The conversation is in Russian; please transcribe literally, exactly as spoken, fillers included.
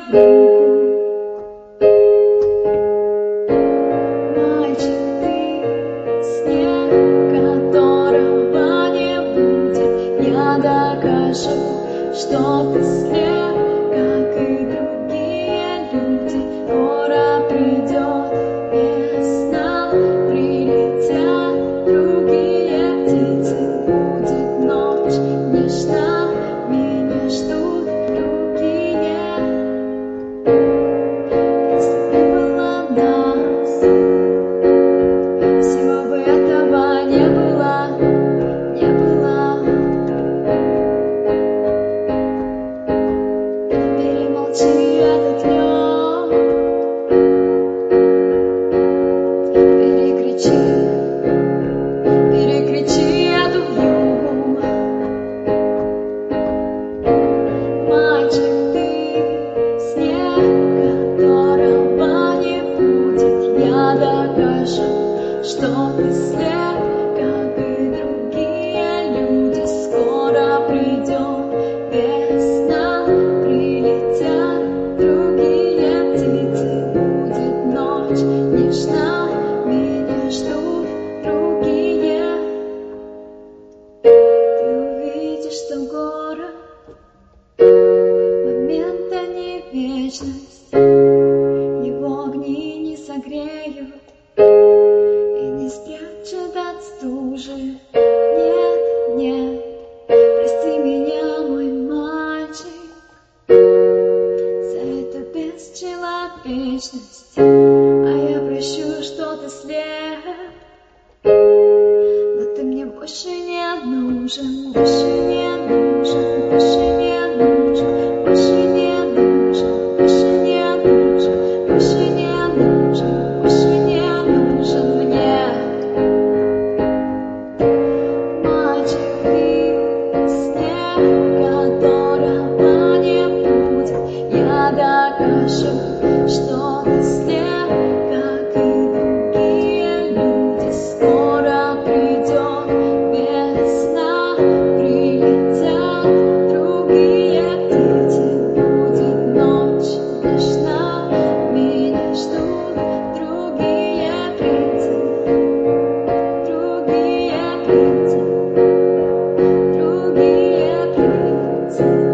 Что ты слеп, как и другие люди. Скоро придет весна, прилетят другие птицы. Будет ночь нежна, меня ждут другие. Если бы было нас, всего бы этого не было, не было. Перемолчи этот днем, перекричи, перекричи эту вьюгу. Мальчик, ты снег, которого не будет. Я докажу, что ты слеп, как и другие люди. Скоро придет весна, прилетят другие птицы. Будет ночь нежна, меня ждут другие. Ты увидишь, что город момента не вечность. Его огни не согреют и не спрячут от стужи. Нет, нет, прости меня, мой мальчик, за эту бесчеловечность. А я прощу, что ты слеп, но ты мне больше не нужен, больше не нужен, больше не нужен, больше не нужен, больше не нужен, больше не нужен, больше не нужен мне. Мальчик, ты снег, которого не будет. Я докажу, что ты слеп, как и другие люди. Скоро придет весна, прилетят другие птицы. Будет ночь нежна, меня ждут другие птицы, другие птицы, другие птицы.